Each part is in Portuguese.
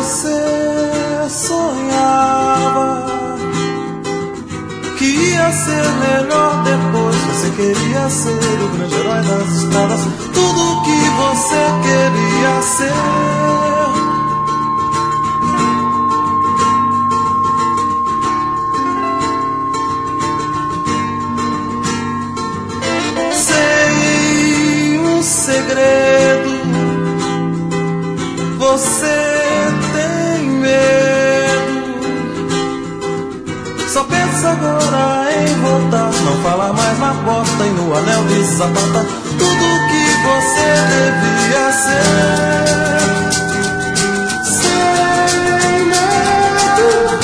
você sonhava que ia ser melhor depois. Você queria ser o grande herói das estradas, tudo que você queria ser. Segredo, você tem medo, só pensa agora em voltar, não fala mais na porta e no anel de sapata, tudo que você devia ser. Sem medo,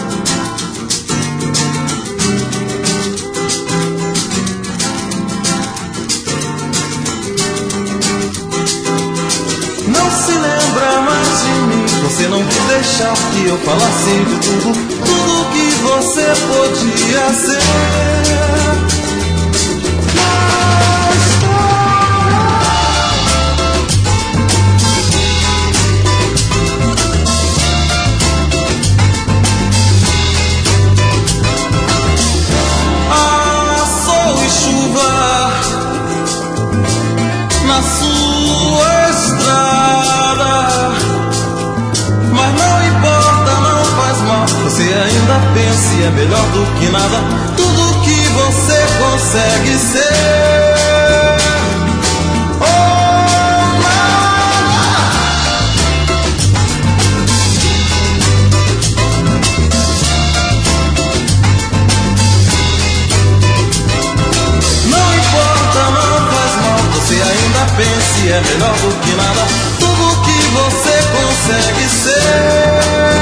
não se lembra mais de mim, você não quis deixar que eu falasse de tudo que você podia ser. Sol e chuva na sua estrada, mas não importa, não faz mal, você ainda pensa e é melhor do que nada, tudo que você consegue ser. Oh, nada. Não importa, não faz mal, você ainda pensa e é melhor do que nada, tudo que você consegue ser.